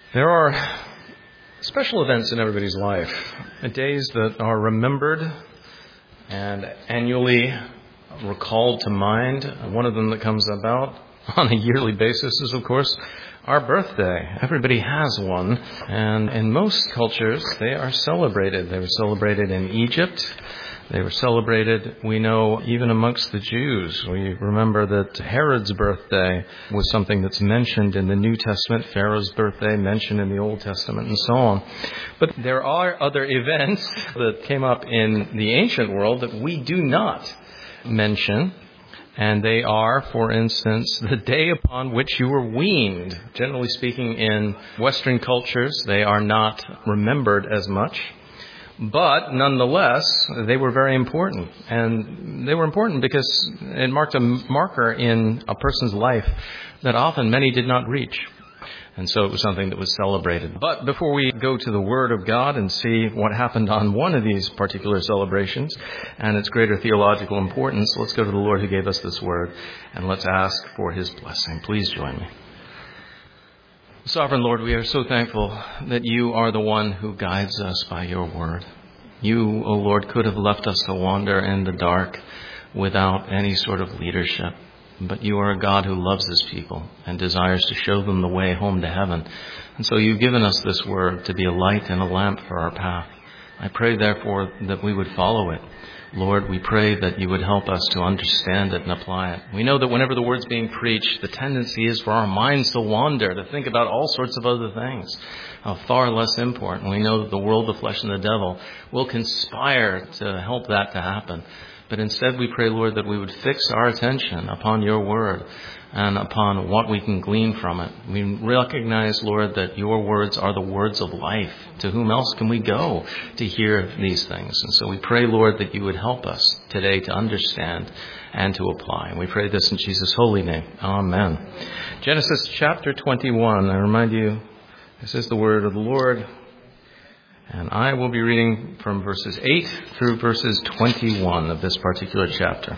There are special events in everybody's life, days that are remembered and annually recalled to mind. One of them that comes about on a yearly basis is, of course, our birthday. Everybody has one, and in most cultures, they are celebrated. They were celebrated in Egypt. They were celebrated, we know, even amongst the Jews. We remember that Herod's birthday was something that's mentioned in the New Testament, Pharaoh's birthday mentioned in the Old Testament, and so on. But there are other events that came up in the ancient world that we do not mention. And they are, for instance, the day upon which you were weaned. Generally speaking, in Western cultures, they are not remembered as much. But nonetheless, they were very important. And they were important because it marked a marker in a person's life that often many did not reach. And so it was something that was celebrated. But before we go to the Word of God and see what happened on one of these particular celebrations and its greater theological importance, let's go to the Lord who gave us this Word and let's ask for His blessing. Please join me. Sovereign Lord, we are so thankful that you are the one who guides us by your word. You, O Lord, could have left us to wander in the dark without any sort of leadership. But you are a God who loves his people and desires to show them the way home to heaven. And so you've given us this word to be a light and a lamp for our path. I pray, therefore, that we would follow it. Lord, we pray that you would help us to understand it and apply it. We know that whenever the word's being preached, the tendency is for our minds to wander, to think about all sorts of other things, far less important. We know that the world, the flesh, and the devil will conspire to help that to happen. But instead we pray, Lord, that we would fix our attention upon your word and upon what we can glean from it. We recognize, Lord, that your words are the words of life. To whom else can we go to hear these things? And so we pray, Lord, that you would help us today to understand and to apply. And we pray this in Jesus' holy name. Amen. Genesis chapter 21. I remind you, this is the word of the Lord. And I will be reading from verses 8 through verses 21 of this particular chapter.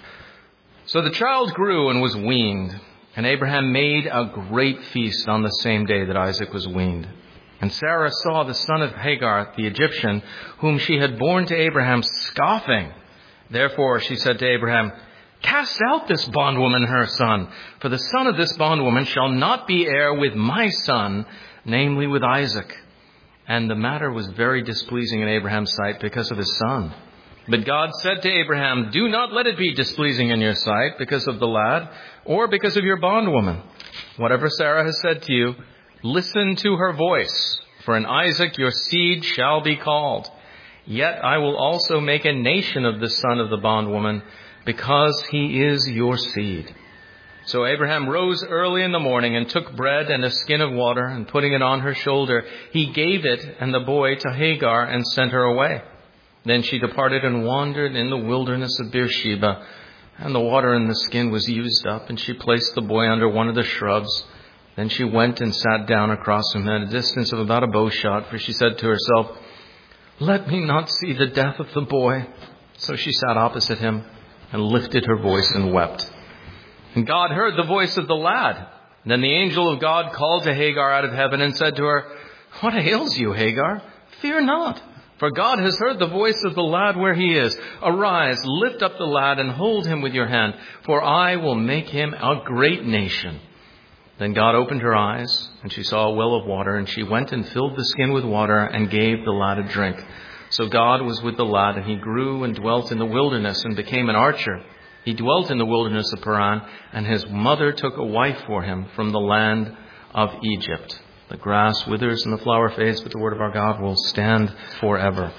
So the child grew and was weaned, and Abraham made a great feast on the same day that Isaac was weaned. And Sarah saw the son of Hagar, the Egyptian, whom she had borne to Abraham, scoffing. Therefore she said to Abraham, "Cast out this bondwoman and her son, for the son of this bondwoman shall not be heir with my son, namely with Isaac." And the matter was very displeasing in Abraham's sight because of his son. But God said to Abraham, "Do not let it be displeasing in your sight because of the lad or because of your bondwoman. Whatever Sarah has said to you, listen to her voice, for in Isaac your seed shall be called. Yet I will also make a nation of the son of the bondwoman, because he is your seed." So Abraham rose early in the morning and took bread and a skin of water, and putting it on her shoulder, he gave it and the boy to Hagar and sent her away. Then she departed and wandered in the wilderness of Beersheba, and the water in the skin was used up, and she placed the boy under one of the shrubs. Then she went and sat down across him at a distance of about a bow shot, for she said to herself, "Let me not see the death of the boy." So she sat opposite him and lifted her voice and wept. And God heard the voice of the lad. Then the angel of God called to Hagar out of heaven and said to her, "What ails you, Hagar? Fear not, for God has heard the voice of the lad where he is. Arise, lift up the lad and hold him with your hand, for I will make him a great nation." Then God opened her eyes, and she saw a well of water, and she went and filled the skin with water and gave the lad a drink. So God was with the lad, and he grew and dwelt in the wilderness and became an archer. He dwelt in the wilderness of Paran, and his mother took a wife for him from the land of Egypt. The grass withers and the flower fades, but the word of our God will stand forever.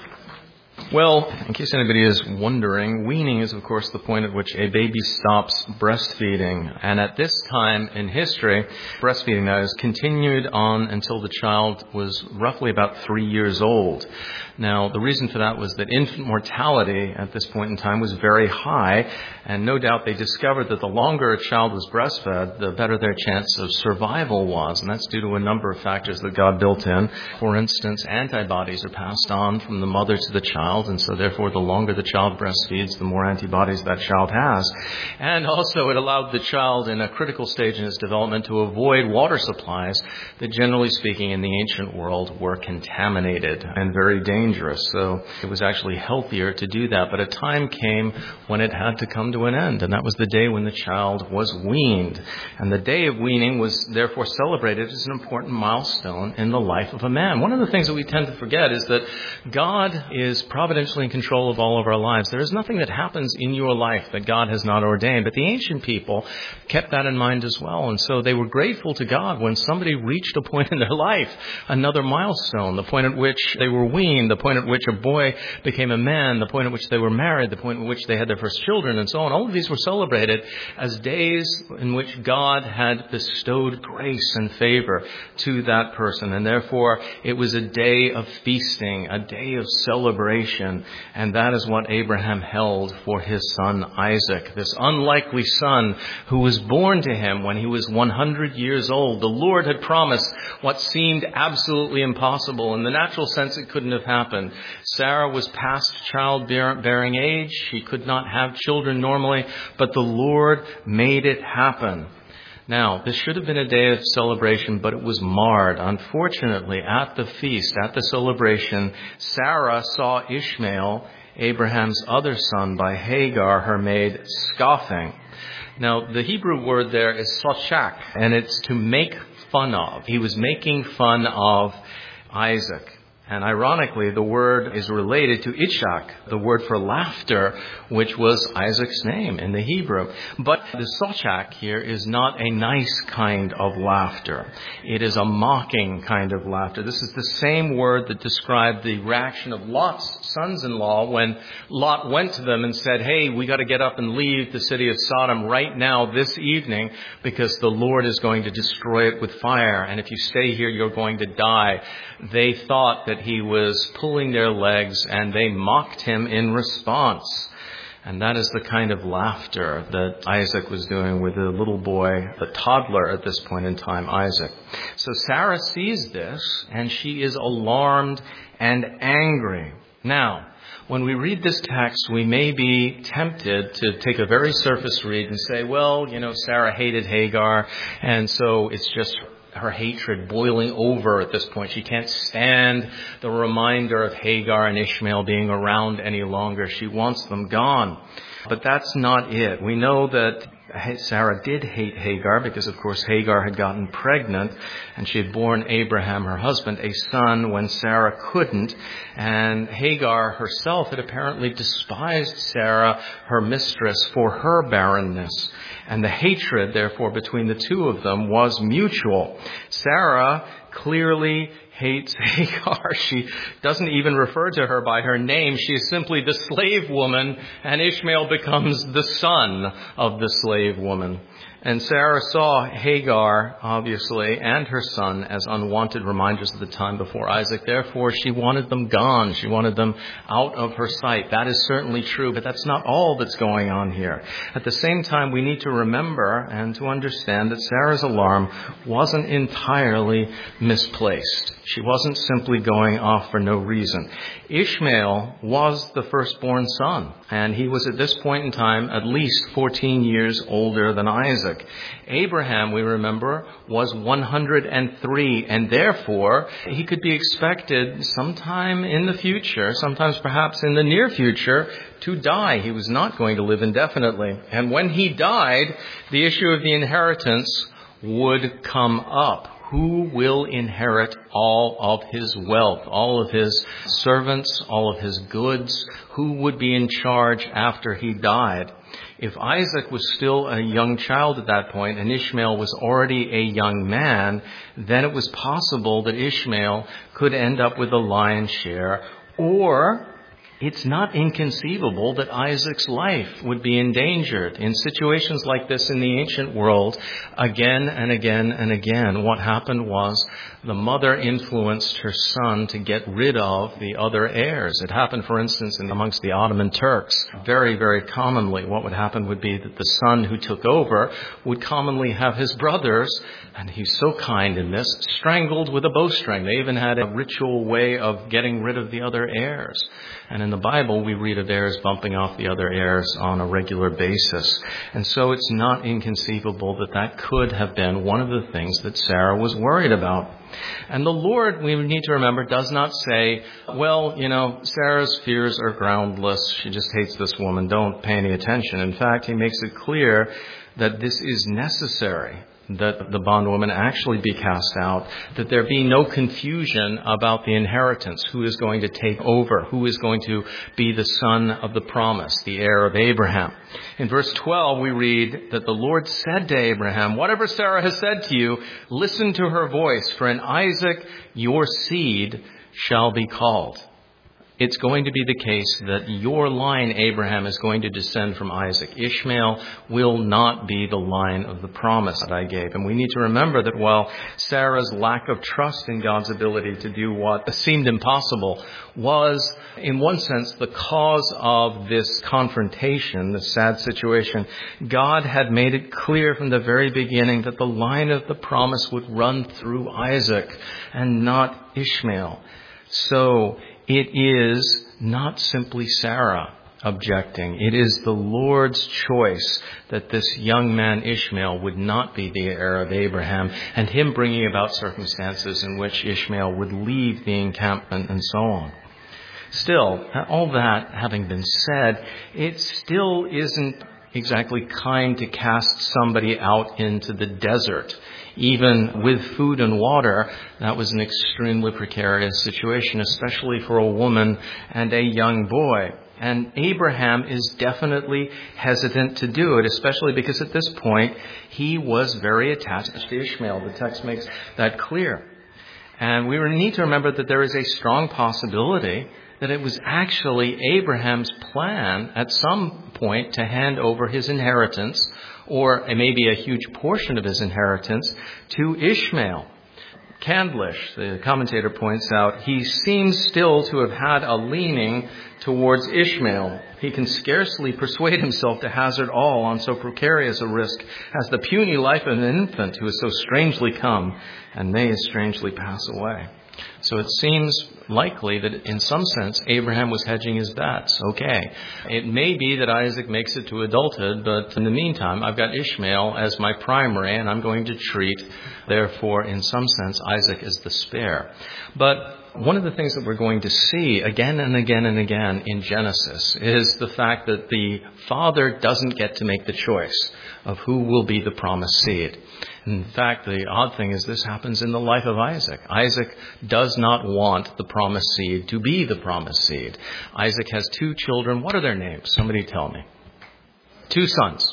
Well, in case anybody is wondering, weaning is, of course, the point at which a baby stops breastfeeding. And at this time in history, breastfeeding, that is, continued on until the child was roughly about 3 years old. Now, the reason for that was that infant mortality at this point in time was very high, and no doubt they discovered that the longer a child was breastfed, the better their chance of survival was, and that's due to a number of factors that God built in. For instance, antibodies are passed on from the mother to the child, child, and so therefore the longer the child breastfeeds, the more antibodies that child has. And also it allowed the child in a critical stage in his development to avoid water supplies that, generally speaking, in the ancient world were contaminated and very dangerous. So it was actually healthier to do that. But a time came when it had to come to an end, and that was the day when the child was weaned. And the day of weaning was therefore celebrated as an important milestone in the life of a man. One of the things that we tend to forget is that God is providentially in control of all of our lives. There is nothing that happens in your life that God has not ordained. But the ancient people kept that in mind as well. And so they were grateful to God when somebody reached a point in their life, another milestone, the point at which they were weaned, the point at which a boy became a man, the point at which they were married, the point at which they had their first children, and so on. All of these were celebrated as days in which God had bestowed grace and favor to that person. And therefore, it was a day of feasting, a day of celebration. And that is what Abraham held for his son Isaac, this unlikely son who was born to him when he was 100 years old. The Lord had promised what seemed absolutely impossible. In the natural sense, it couldn't have happened. Sarah was past childbearing age. She could not have children normally, but the Lord made it happen. Now, this should have been a day of celebration, but it was marred. Unfortunately, at the feast, at the celebration, Sarah saw Ishmael, Abraham's other son, by Hagar, her maid, scoffing. Now, the Hebrew word there is sochak, and it's to make fun of. He was making fun of Isaac. And ironically, the word is related to Ishak, the word for laughter, which was Isaac's name in the Hebrew. But the sochak here is not a nice kind of laughter. It is a mocking kind of laughter. This is the same word that described the reaction of Lot's sons-in-law when Lot went to them and said, hey, we got to get up and leave the city of Sodom right now this evening because the Lord is going to destroy it with fire. And if you stay here, you're going to die. They thought that he was pulling their legs, and they mocked him in response. And that is the kind of laughter that Isaac was doing with the little boy, the toddler at this point in time, Isaac. So Sarah sees this, and she is alarmed and angry. Now, when we read this text, we may be tempted to take a very surface read and say, well, Sarah hated Hagar, and so it's just her hatred boiling over at this point. She can't stand the reminder of Hagar and Ishmael being around any longer. She wants them gone. But that's not it. We know that Sarah did hate Hagar because, of course, Hagar had gotten pregnant and she had borne Abraham, her husband, a son when Sarah couldn't. And Hagar herself had apparently despised Sarah, her mistress, for her barrenness. And the hatred, therefore, between the two of them was mutual. Sarah clearly hates Hagar. She doesn't even refer to her by her name. She is simply the slave woman, and Ishmael becomes the son of the slave woman. And Sarah saw Hagar, obviously, and her son as unwanted reminders of the time before Isaac. Therefore, she wanted them gone. She wanted them out of her sight. That is certainly true, but that's not all that's going on here. At the same time, we need to remember and to understand that Sarah's alarm wasn't entirely misplaced. She wasn't simply going off for no reason. Ishmael was the firstborn son, and he was at this point in time at least 14 years older than Isaac. Abraham, we remember, was 103, and therefore he could be expected sometime in the future, sometimes perhaps in the near future, to die. He was not going to live indefinitely. And when he died, the issue of the inheritance would come up. Who will inherit all of his wealth, all of his servants, all of his goods? Who would be in charge after he died? If Isaac was still a young child at that point and Ishmael was already a young man, then it was possible that Ishmael could end up with the lion's share, or it's not inconceivable that Isaac's life would be endangered. In situations like this in the ancient world, again and again and again, what happened was the mother influenced her son to get rid of the other heirs. It happened, for instance, amongst the Ottoman Turks. Very, very commonly, what would happen would be that the son who took over would commonly have his brothers, and he's so kind in this, strangled with a bowstring. They even had a ritual way of getting rid of the other heirs. And in the Bible, we read of heirs bumping off the other heirs on a regular basis. And so it's not inconceivable that that could have been one of the things that Sarah was worried about. And the Lord, we need to remember, does not say, well, Sarah's fears are groundless. She just hates this woman. Don't pay any attention. In fact, he makes it clear that this is necessary, that the bondwoman actually be cast out, that there be no confusion about the inheritance, who is going to take over, who is going to be the son of the promise, the heir of Abraham. In verse 12, we read that the Lord said to Abraham, whatever Sarah has said to you, listen to her voice, for in Isaac your seed shall be called. It's going to be the case that your line, Abraham, is going to descend from Isaac. Ishmael will not be the line of the promise that I gave. And we need to remember that while Sarah's lack of trust in God's ability to do what seemed impossible was, in one sense, the cause of this confrontation, this sad situation, God had made it clear from the very beginning that the line of the promise would run through Isaac and not Ishmael. So it is not simply Sarah objecting. It is the Lord's choice that this young man Ishmael would not be the heir of Abraham, and him bringing about circumstances in which Ishmael would leave the encampment and so on. Still, all that having been said, it still isn't exactly kind to cast somebody out into the desert. Even with food and water, that was an extremely precarious situation, especially for a woman and a young boy. And Abraham is definitely hesitant to do it, especially because at this point he was very attached to Ishmael. The text makes that clear. And we need to remember that there is a strong possibility that it was actually Abraham's plan at some point to hand over his inheritance, or maybe a huge portion of his inheritance, to Ishmael. Candlish, the commentator, points out, he seems still to have had a leaning towards Ishmael. He can scarcely persuade himself to hazard all on so precarious a risk as the puny life of an infant who is so strangely come and may as strangely pass away. So it seems likely that in some sense Abraham was hedging his bets. Okay, it may be that Isaac makes it to adulthood, but in the meantime I've got Ishmael as my primary, and I'm going to treat, therefore, in some sense, Isaac as the spare. But one of the things that we're going to see again and again and again in Genesis is the fact that the father doesn't get to make the choice of who will be the promised seed. In fact, the odd thing is this happens in the life of Isaac. Isaac does not want the promised seed to be the promised seed. Isaac has two children. What are their names? Somebody tell me. Two sons.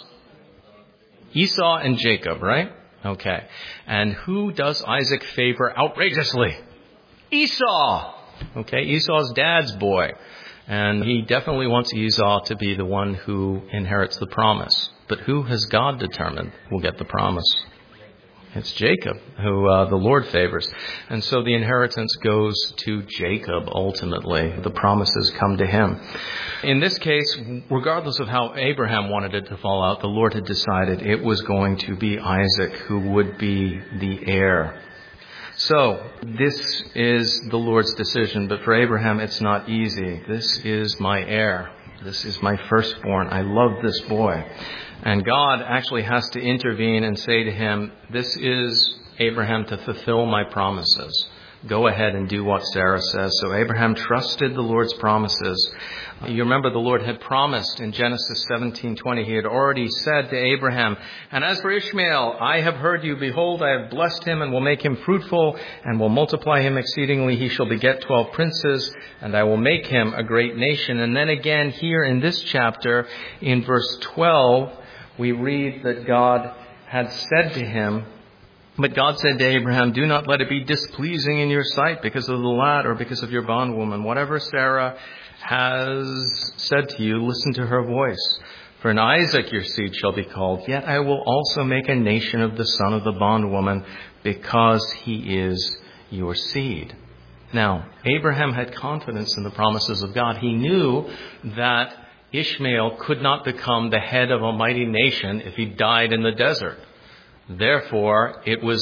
Esau and Jacob, right? Okay. And who does Isaac favor outrageously? Esau. Okay, Esau's dad's boy. And he definitely wants Esau to be the one who inherits the promise. But who has God determined will get the promise? It's Jacob, who the Lord favors. And so the inheritance goes to Jacob ultimately. The promises come to him. In this case, regardless of how Abraham wanted it to fall out, the Lord had decided it was going to be Isaac who would be the heir. So, this is the Lord's decision, but for Abraham it's not easy. This is my heir. This is my firstborn. I love this boy. And God actually has to intervene and say to him, this is, Abraham, to fulfill my promises. Go ahead and do what Sarah says. So Abraham trusted the Lord's promises. You remember the Lord had promised in Genesis 17:20. He had already said to Abraham, and as for Ishmael, I have heard you. Behold, I have blessed him and will make him fruitful and will multiply him exceedingly. He shall beget 12 princes, and I will make him a great nation. And then again here in this chapter, in verse 12, we read that God had said to him, but God said to Abraham, do not let it be displeasing in your sight because of the lad or because of your bondwoman. Whatever Sarah has said to you, listen to her voice. For in Isaac your seed shall be called. Yet I will also make a nation of the son of the bondwoman, because he is your seed. Now, Abraham had confidence in the promises of God. He knew that Ishmael could not become the head of a mighty nation if he died in the desert. Therefore, it was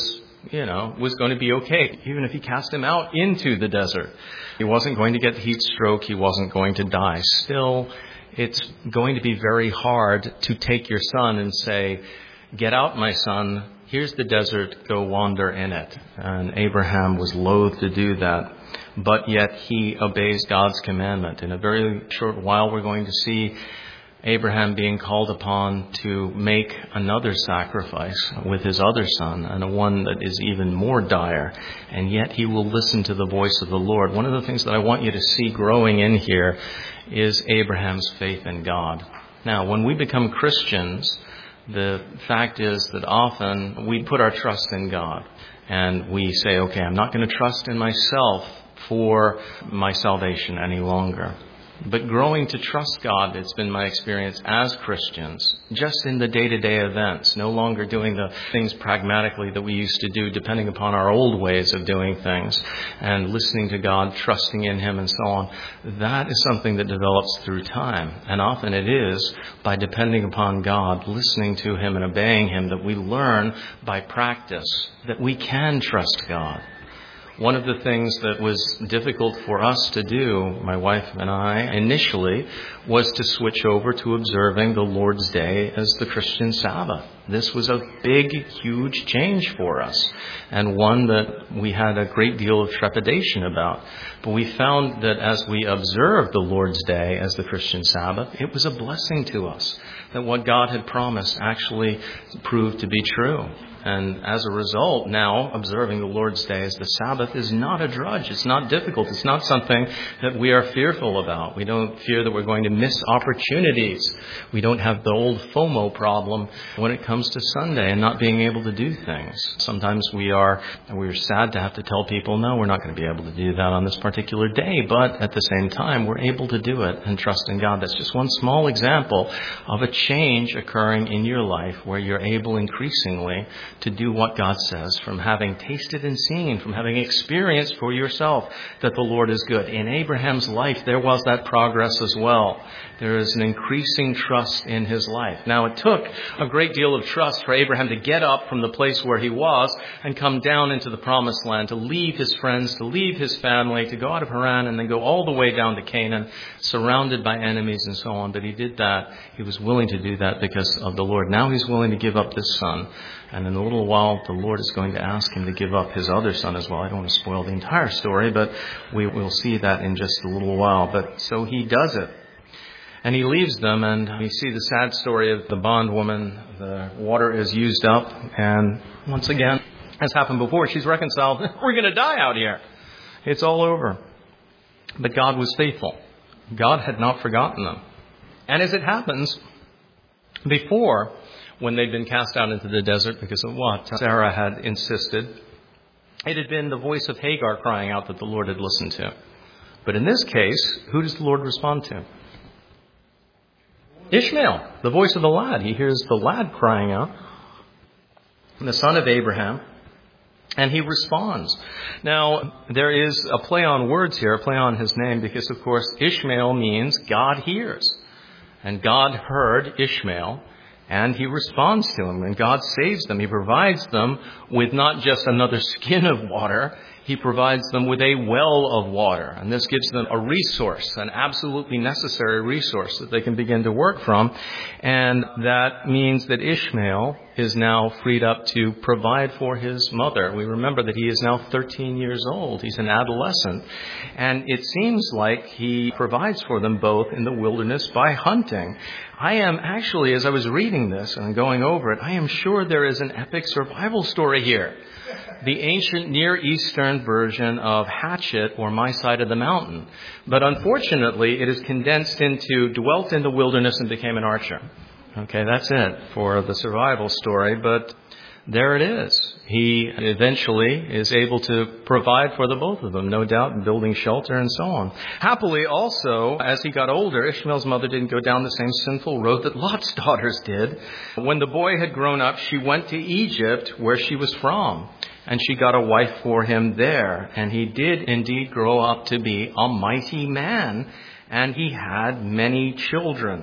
was going to be okay, even if he cast him out into the desert. He wasn't going to get heat stroke. He wasn't going to die. Still, it's going to be very hard to take your son and say, get out, my son. Here's the desert. Go wander in it. And Abraham was loath to do that. But yet he obeys God's commandment. In a very short while, we're going to see Abraham being called upon to make another sacrifice with his other son, and a one that is even more dire. And yet he will listen to the voice of the Lord. One of the things that I want you to see growing in here is Abraham's faith in God. Now, when we become Christians, the fact is that often we put our trust in God. And we say, okay, I'm not going to trust in myself for my salvation any longer. But growing to trust God, it's been my experience as Christians, just in the day-to-day events, no longer doing the things pragmatically that we used to do, depending upon our old ways of doing things, and listening to God, trusting in Him, and so on. That is something that develops through time. And often it is by depending upon God, listening to Him and obeying Him, that we learn by practice that we can trust God. One of the things that was difficult for us to do, my wife and I, initially, was to switch over to observing the Lord's Day as the Christian Sabbath. This was a big, huge change for us, and one that we had a great deal of trepidation about. But we found that as we observed the Lord's Day as the Christian Sabbath, it was a blessing to us, that what God had promised actually proved to be true. And as a result, now, observing the Lord's Day as the Sabbath is not a drudge. It's not difficult. It's not something that we are fearful about. We don't fear that we're going to miss opportunities. We don't have the old FOMO problem when it comes to Sunday and not being able to do things. Sometimes we're sad to have to tell people, no, we're not going to be able to do that on this particular day. But at the same time, we're able to do it and trust in God. That's just one small example of a change occurring in your life where you're able increasingly to do what God says, from having tasted and seen, from having experienced for yourself that the Lord is good. In Abraham's life, there was that progress as well. There is an increasing trust in his life. Now, it took a great deal of trust for Abraham to get up from the place where he was and come down into the promised land, to leave his friends, to leave his family, to go out of Haran and then go all the way down to Canaan, surrounded by enemies and so on. But he did that. He was willing to do that because of the Lord. Now he's willing to give up this son. And in a little while, the Lord is going to ask him to give up his other son as well. I don't want to spoil the entire story, but we will see that in just a little while. But so he does it. And he leaves them, and we see the sad story of the bondwoman. The water is used up, and once again, as happened before, she's reconciled. We're going to die out here. It's all over. But God was faithful. God had not forgotten them. And as it happens, before, when they'd been cast out into the desert because of what Sarah had insisted, it had been the voice of Hagar crying out that the Lord had listened to. But in this case, who does the Lord respond to? Ishmael, the voice of the lad. He hears the lad crying out, the son of Abraham, and he responds. Now, there is a play on words here, a play on his name, because, of course, Ishmael means God hears. And God heard Ishmael, and he responds to him, and God saves them. He provides them with not just another skin of water, he provides them with a well of water. And this gives them a resource, an absolutely necessary resource that they can begin to work from. And that means that Ishmael is now freed up to provide for his mother. We remember that he is now 13 years old. He's an adolescent. And it seems like he provides for them both in the wilderness by hunting. I am actually, as I was reading this and going over it, I am sure there is an epic survival story here. The ancient Near Eastern version of Hatchet or My Side of the Mountain. But unfortunately, it is condensed into dwelt in the wilderness and became an archer. Okay, that's it for the survival story, but there it is. He eventually is able to provide for the both of them, no doubt, building shelter and so on. Happily, also, as he got older, Ishmael's mother didn't go down the same sinful road that Lot's daughters did. When the boy had grown up, she went to Egypt, where she was from, and she got a wife for him there. And he did indeed grow up to be a mighty man, and he had many children.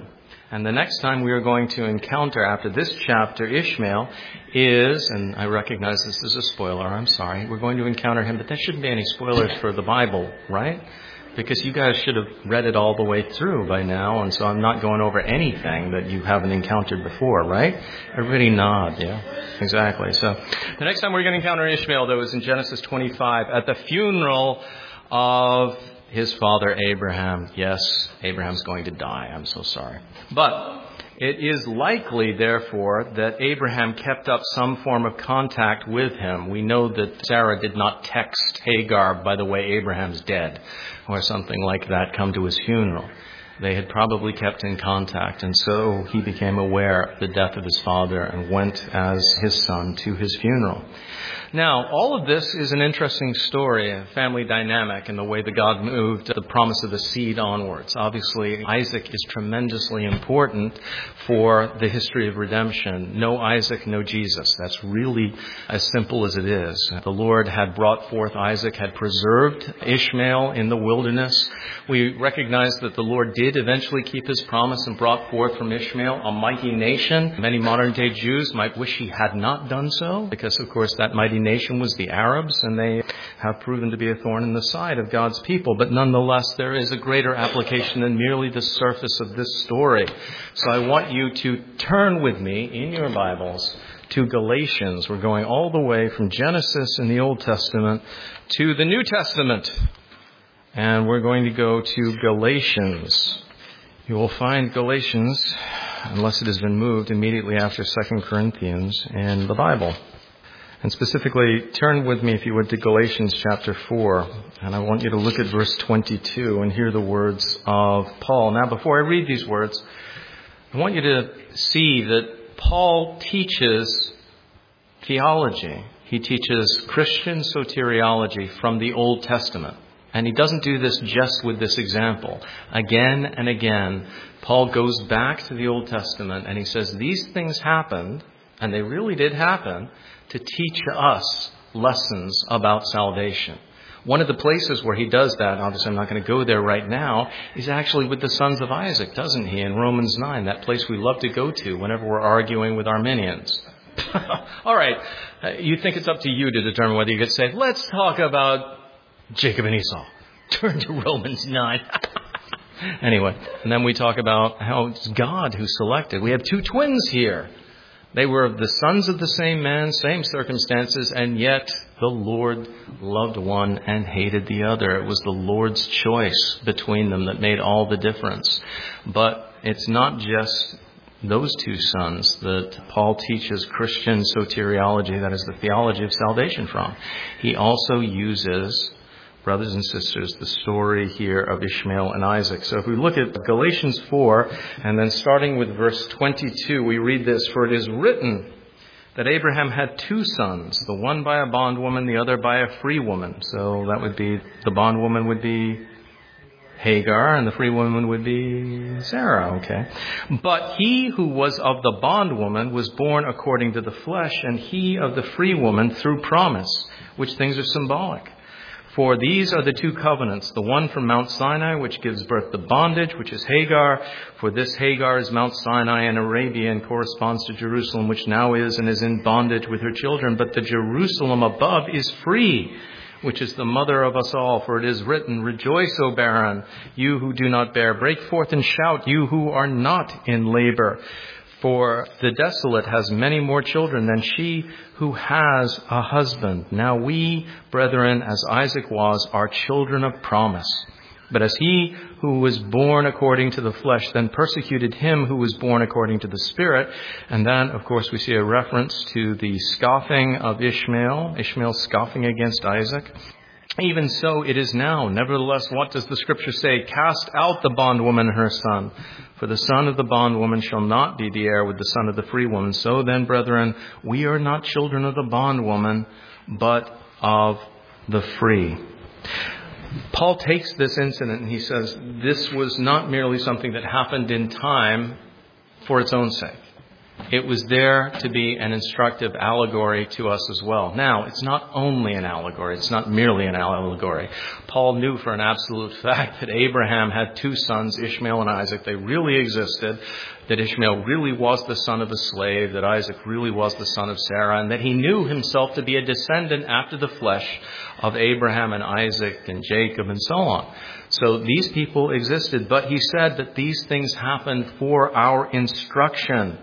And the next time we are going to encounter after this chapter Ishmael is, and I recognize this is a spoiler, I'm sorry, we're going to encounter him, but there shouldn't be any spoilers for the Bible, right? Because you guys should have read it all the way through by now, and so I'm not going over anything that you haven't encountered before, right? Everybody nod, yeah? Exactly. So the next time we're going to encounter Ishmael, though, is in Genesis 25 at the funeral of his father Abraham. Yes, Abraham's going to die. I'm so sorry. But it is likely, therefore, that Abraham kept up some form of contact with him. We know that Sarah did not text Hagar, by the way, Abraham's dead, or something like that, come to his funeral. They had probably kept in contact, and so he became aware of the death of his father and went as his son to his funeral. Now, all of this is an interesting story, a family dynamic, and the way that God moved the promise of the seed onwards. Obviously, Isaac is tremendously important for the history of redemption. No Isaac, no Jesus. That's really as simple as it is. The Lord had brought forth Isaac, had preserved Ishmael in the wilderness. We recognize that the Lord did eventually keep his promise and brought forth from Ishmael a mighty nation. Many modern-day Jews might wish he had not done so, because, of course, that mighty nation was the Arabs, and they have proven to be a thorn in the side of God's people. But nonetheless, there is a greater application than merely the surface of this story. So I want you to turn with me in your Bibles to Galatians. We're going all the way from Genesis in the Old Testament to the New Testament. And we're going to go to Galatians. You will find Galatians, unless it has been moved, immediately after 2 Corinthians in the Bible. And specifically, turn with me, if you would, to Galatians chapter 4. And I want you to look at verse 22 and hear the words of Paul. Now, before I read these words, I want you to see that Paul teaches theology. He teaches Christian soteriology from the Old Testament. And he doesn't do this just with this example. Again and again, Paul goes back to the Old Testament and he says, these things happened, and they really did happen, to teach us lessons about salvation. One of the places where he does that, obviously I'm not going to go there right now, is actually with the sons of Isaac, doesn't he? In Romans 9, that place we love to go to whenever we're arguing with Arminians. All right, you think it's up to you to determine whether you get saved. Let's talk about Jacob and Esau. Turn to Romans 9. Anyway, and then we talk about how it's God who selected. We have two twins here. They were the sons of the same man, same circumstances, and yet the Lord loved one and hated the other. It was the Lord's choice between them that made all the difference. But it's not just those two sons that Paul teaches Christian soteriology, that is the theology of salvation from. He also uses, brothers and sisters, the story here of Ishmael and Isaac. So if we look at Galatians 4, and then starting with verse 22, we read this, for it is written that Abraham had two sons, the one by a bondwoman, the other by a free woman. So that would be, the bondwoman would be Hagar, and the free woman would be Sarah, okay? But he who was of the bondwoman was born according to the flesh, and he of the free woman through promise, which things are symbolic. For these are the two covenants, the one from Mount Sinai, which gives birth to bondage, which is Hagar. For this Hagar is Mount Sinai in Arabia and corresponds to Jerusalem, which now is and is in bondage with her children. But the Jerusalem above is free, which is the mother of us all. For it is written, rejoice, O barren, you who do not bear. Break forth and shout, you who are not in labor. For the desolate has many more children than she who has a husband. Now we, brethren, as Isaac was, are children of promise. But as he who was born according to the flesh then persecuted him who was born according to the Spirit. And then, of course, we see a reference to the scoffing of Ishmael scoffing against Isaac. Even so it is now. Nevertheless, what does the Scripture say? Cast out the bondwoman and her son. For the son of the bondwoman shall not be the heir with the son of the free woman. So then, brethren, we are not children of the bondwoman, but of the free. Paul takes this incident and he says this was not merely something that happened in time for its own sake. it was there to be an instructive allegory to us as well. Now, it's not only an allegory. It's not merely an allegory. Paul knew for an absolute fact that Abraham had two sons, Ishmael and Isaac. They really existed, that Ishmael really was the son of a slave, that Isaac really was the son of Sarah, and that he knew himself to be a descendant after the flesh of Abraham and Isaac and Jacob and so on. So these people existed, but he said that these things happened for our instruction.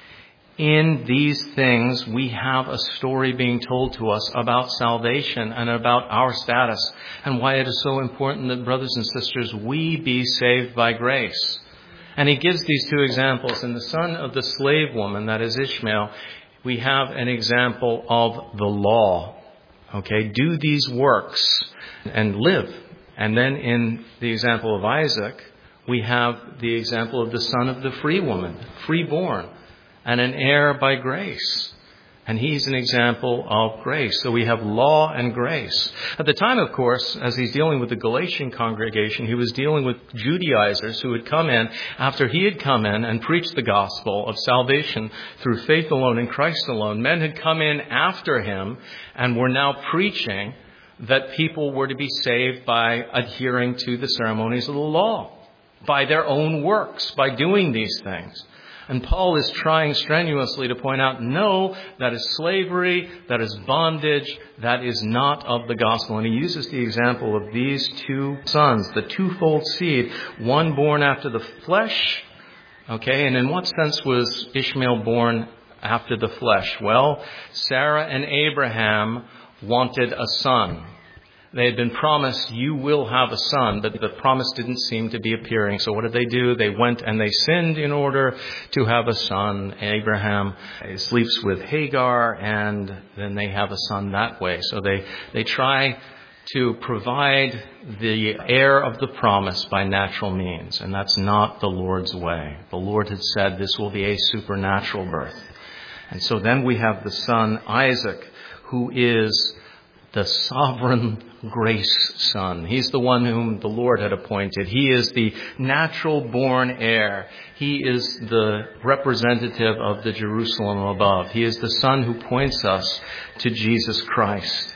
In these things, we have a story being told to us about salvation and about our status and why it is so important that, brothers and sisters, we be saved by grace. And he gives these two examples. In the son of the slave woman, that is Ishmael, we have an example of the law. Okay, do these works and live. And then in the example of Isaac, we have the example of the son of the free woman, freeborn, and an heir by grace. And he's an example of grace. So we have law and grace. At the time, of course, as he's dealing with the Galatian congregation, he was dealing with Judaizers who had come in after he had come in and preached the gospel of salvation through faith alone in Christ alone. Men had come in after him and were now preaching that people were to be saved by adhering to the ceremonies of the law, by their own works, by doing these things. And Paul is trying strenuously to point out, no, that is slavery, that is bondage, that is not of the gospel. And he uses the example of these two sons, the twofold seed, one born after the flesh. Okay, and in what sense was Ishmael born after the flesh? Well, Sarah and Abraham wanted a son. They had been promised, you will have a son, but the promise didn't seem to be appearing. So what did they do? They went and they sinned in order to have a son. Abraham sleeps with Hagar, and then they have a son that way. So they try to provide the heir of the promise by natural means, and that's not the Lord's way. The Lord had said this will be a supernatural birth. And so then we have the son Isaac, who is the sovereign grace son. He's the one whom the Lord had appointed. He is the natural born heir. He is the representative of the Jerusalem above. He is the son who points us to Jesus Christ.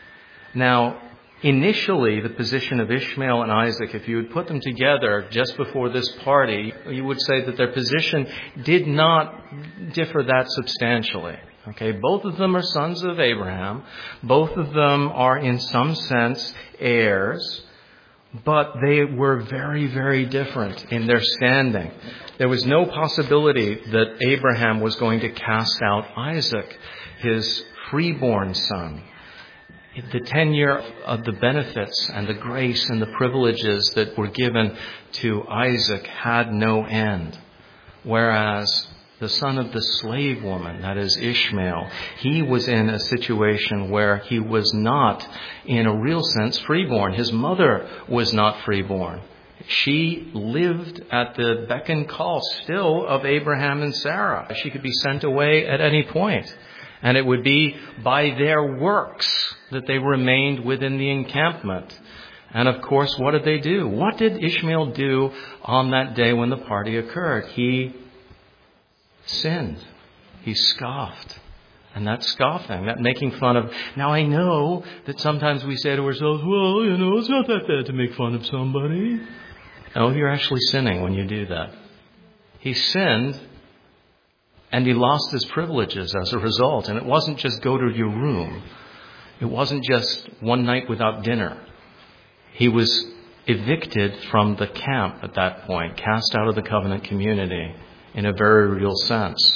Now, initially, the position of Ishmael and Isaac, if you would put them together just before this party, you would say that their position did not differ that substantially. Okay, both of them are sons of Abraham. Both of them are in some sense heirs, but they were very, very different in their standing. There was no possibility that Abraham was going to cast out Isaac, his freeborn son. The tenure of the benefits and the grace and the privileges that were given to Isaac had no end. Whereas the son of the slave woman, that is Ishmael, he was in a situation where he was not, in a real sense, freeborn. His mother was not freeborn. She lived at the beck and call still of Abraham and Sarah. She could be sent away at any point. And it would be by their works that they remained within the encampment. And of course, what did they do? What did Ishmael do on that day when the party occurred? He sinned. He scoffed. And that scoffing, that making fun of... Now, I know that sometimes we say to ourselves, well, it's not that bad to make fun of somebody. No, you're actually sinning when you do that. He sinned, and he lost his privileges as a result. And it wasn't just go to your room. It wasn't just one night without dinner. He was evicted from the camp at that point, cast out of the covenant community in a very real sense.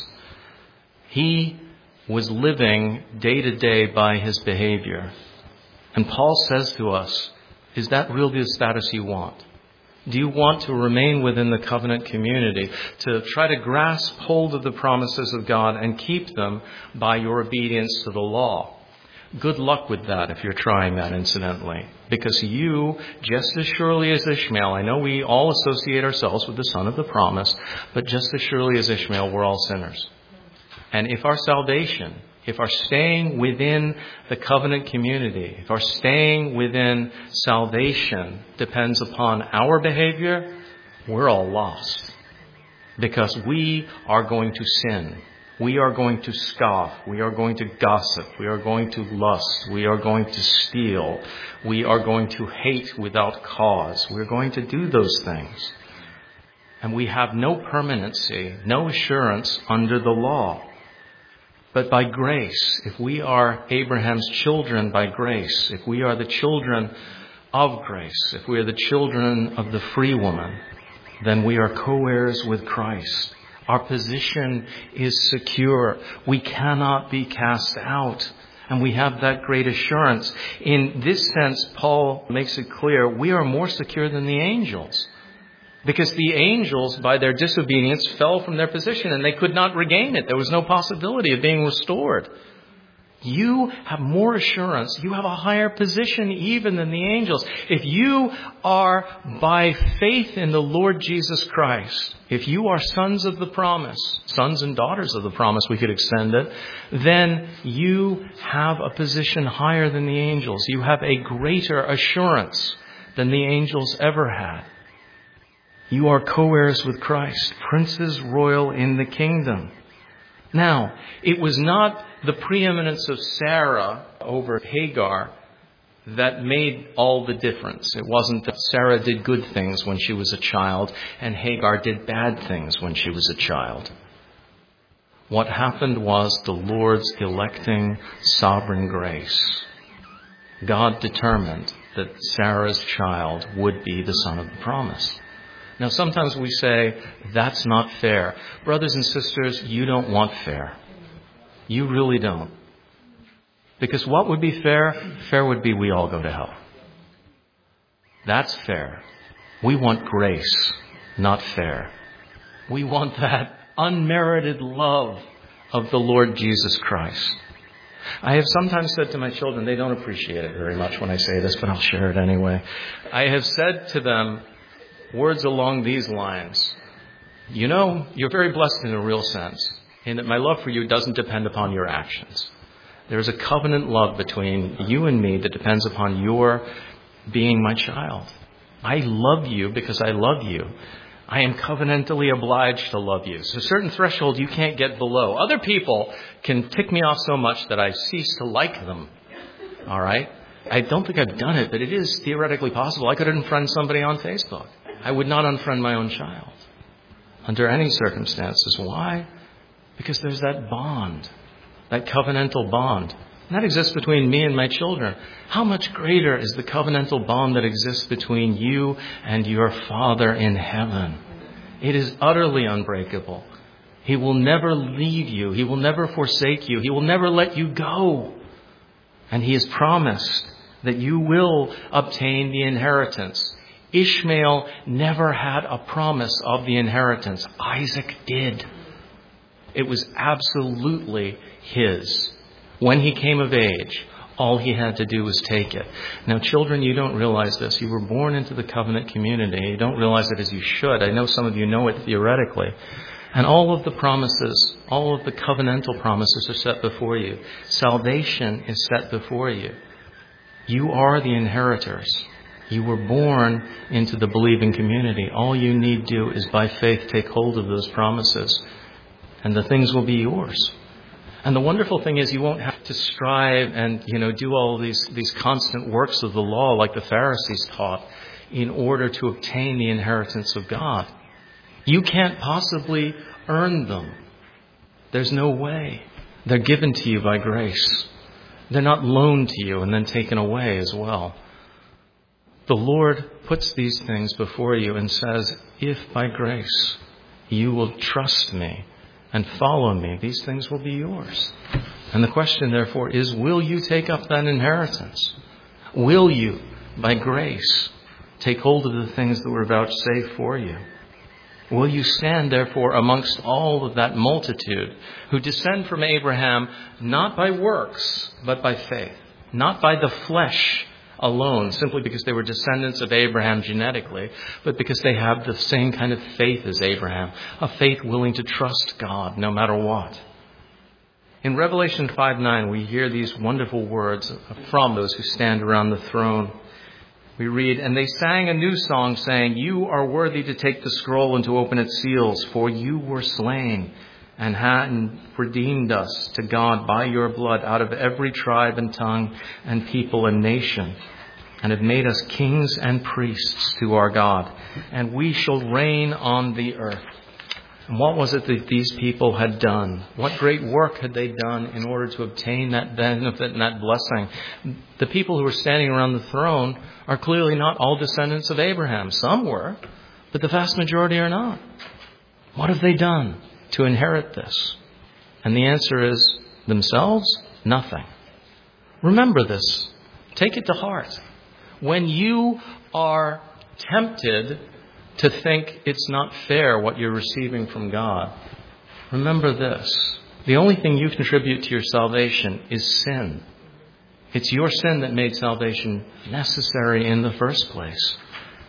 He was living day to day by his behavior. And Paul says to us, is that really the status you want? Do you want to remain within the covenant community, to try to grasp hold of the promises of God and keep them by your obedience to the law? Good luck with that if you're trying that, incidentally. Because you, just as surely as Ishmael, I know we all associate ourselves with the son of the promise, but just as surely as Ishmael, we're all sinners. And if our salvation, if our staying within the covenant community, if our staying within salvation depends upon our behavior, we're all lost. Because we are going to sin. we are going to scoff, we are going to gossip, we are going to lust, we are going to steal, we are going to hate without cause. We're going to do those things. And we have no permanency, no assurance under the law. But by grace, if we are Abraham's children by grace, if we are the children of grace, if we are the children of the free woman, then we are co-heirs with Christ. Our position is secure. We cannot be cast out. And we have that great assurance. In this sense, Paul makes it clear we are more secure than the angels. Because the angels, by their disobedience, fell from their position and they could not regain it. There was no possibility of being restored. You have more assurance. You have a higher position even than the angels. If you are by faith in the Lord Jesus Christ, if you are sons of the promise, sons and daughters of the promise, we could extend it, then you have a position higher than the angels. You have a greater assurance than the angels ever had. You are co-heirs with Christ, princes royal in the kingdom. Now, it was not the preeminence of Sarah over Hagar that made all the difference. It wasn't that Sarah did good things when she was a child and Hagar did bad things when she was a child. What happened was the Lord's electing sovereign grace. God determined that Sarah's child would be the son of the promise. Now, sometimes we say, that's not fair. Brothers and sisters, you don't want fair. You really don't. Because what would be fair? Fair would be we all go to hell. That's fair. We want grace, not fair. We want that unmerited love of the Lord Jesus Christ. I have sometimes said to my children, they don't appreciate it very much when I say this, but I'll share it anyway. I have said to them, words along these lines. You know, you're very blessed in a real sense, in that my love for you doesn't depend upon your actions. There's a covenant love between you and me that depends upon your being my child. I love you because I love you. I am covenantally obliged to love you. So a certain threshold you can't get below. Other people can tick me off so much that I cease to like them. All right? I don't think I've done it, but it is theoretically possible. I could unfriend somebody on Facebook. I would not unfriend my own child under any circumstances. Why? Because there's that bond, that covenantal bond. And that exists between me and my children. How much greater is the covenantal bond that exists between you and your Father in heaven? It is utterly unbreakable. He will never leave you. He will never forsake you. He will never let you go. And He has promised that you will obtain the inheritance. Ishmael never had a promise of the inheritance. Isaac did. It was absolutely his. When he came of age, all he had to do was take it. Now, children, you don't realize this. You were born into the covenant community. You don't realize it as you should. I know some of you know it theoretically. And all of the promises, all of the covenantal promises are set before you. Salvation is set before you. You are the inheritors. You were born into the believing community. All you need do is by faith take hold of those promises, and the things will be yours. And the wonderful thing is you won't have to strive and, do all these constant works of the law like the Pharisees taught in order to obtain the inheritance of God. You can't possibly earn them. There's no way. They're given to you by grace. They're not loaned to you and then taken away as well. The Lord puts these things before you and says, if by grace you will trust me and follow me, these things will be yours. And the question, therefore, is, will you take up that inheritance? Will you, by grace, take hold of the things that were vouchsafed for you? Will you stand, therefore, amongst all of that multitude who descend from Abraham, not by works, but by faith, not by the flesh alone, simply because they were descendants of Abraham genetically, but because they have the same kind of faith as Abraham, a faith willing to trust God no matter what. In Revelation 5:9, we hear these wonderful words from those who stand around the throne. We read, and they sang a new song saying, you are worthy to take the scroll and to open its seals, for you were slain, and redeemed us to God by your blood out of every tribe and tongue and people and nation, and have made us kings and priests to our God, and we shall reign on the earth. And what was it that these people had done? What great work had they done in order to obtain that benefit and that blessing? The people who are standing around the throne are clearly not all descendants of Abraham. Some were, but the vast majority are not. What have they done to inherit this? And the answer is themselves, nothing. Remember this. Take it to heart. When you are tempted to think it's not fair what you're receiving from God, remember this. The only thing you contribute to your salvation is sin. It's your sin that made salvation necessary in the first place.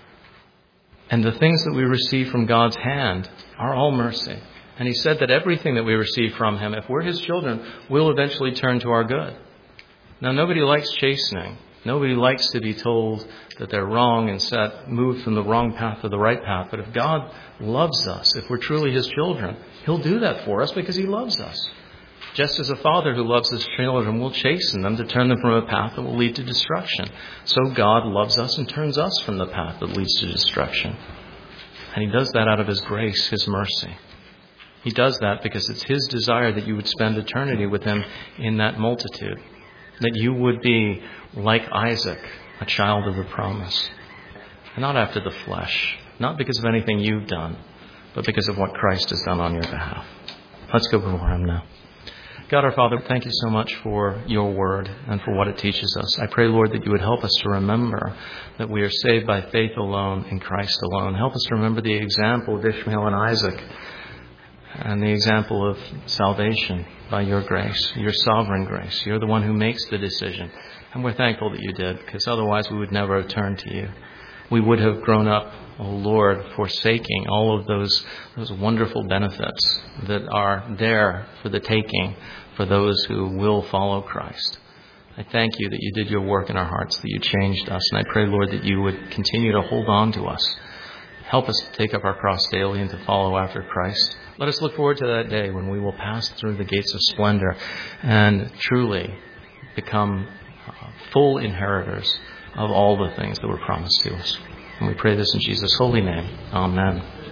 And the things that we receive from God's hand are all mercy. And he said that everything that we receive from him, if we're his children, will eventually turn to our good. Now, nobody likes chastening. Nobody likes to be told that they're wrong and moved from the wrong path to the right path. But if God loves us, if we're truly his children, he'll do that for us because he loves us. Just as a father who loves his children will chasten them to turn them from a path that will lead to destruction, so God loves us and turns us from the path that leads to destruction. And he does that out of his grace, his mercy. He does that because it's his desire that you would spend eternity with him in that multitude. That you would be like Isaac, a child of the promise. And not after the flesh. Not because of anything you've done, but because of what Christ has done on your behalf. Let's go before him now. God our Father, thank you so much for your word and for what it teaches us. I pray, Lord, that you would help us to remember that we are saved by faith alone in Christ alone. Help us to remember the example of Ishmael and Isaac and the example of salvation by your grace, your sovereign grace. You're the one who makes the decision. And we're thankful that you did, because otherwise we would never have turned to you. We would have grown up, oh Lord, forsaking all of those wonderful benefits that are there for the taking for those who will follow Christ. I thank you that you did your work in our hearts, that you changed us. And I pray, Lord, that you would continue to hold on to us. Help us to take up our cross daily and to follow after Christ. Let us look forward to that day when we will pass through the gates of splendor and truly become full inheritors of all the things that were promised to us. And we pray this in Jesus' holy name. Amen.